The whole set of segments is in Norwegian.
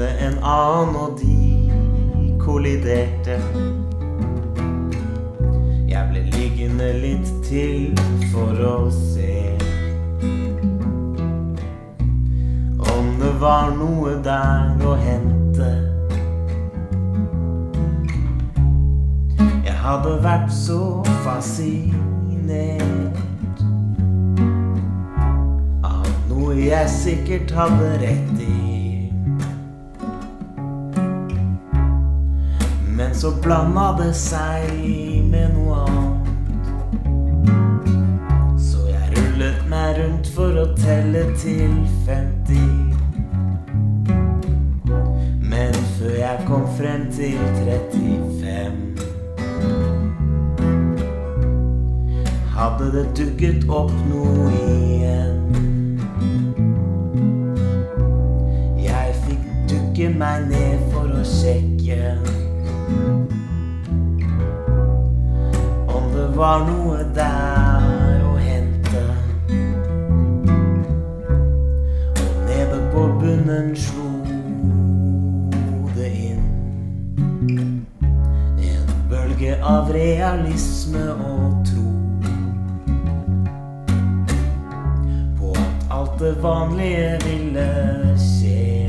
kunne en annen, og de kolliderte. Jeg ble liggende litt til for å se om det var noe der å hente. Jeg hadde vært så fascinert av noe jeg sikkert hadde rett i. Men så blandet det seg med noe annet, så jeg rullet meg rundt for å telle til 50. Men før jeg kom frem til 35, hadde det dukket opp noe igjen. Jeg fikk dukke meg ned for å sjekke om det var noe der å hente. Og nede på bunnen slo det inn en bølge av realisme og tro på at alt det vanlige ville skje.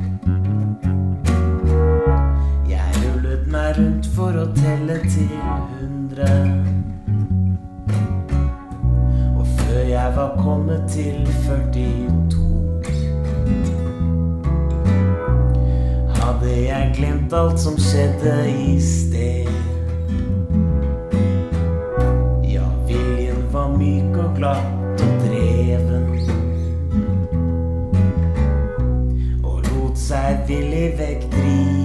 Jeg rullet meg rundt for å telle til 100, og før jeg var kommet til 42, hadde jeg glemt alt som skjedde i sted. Ja, viljen var myk og glatt og dreven, og lot seg villig vekk drive.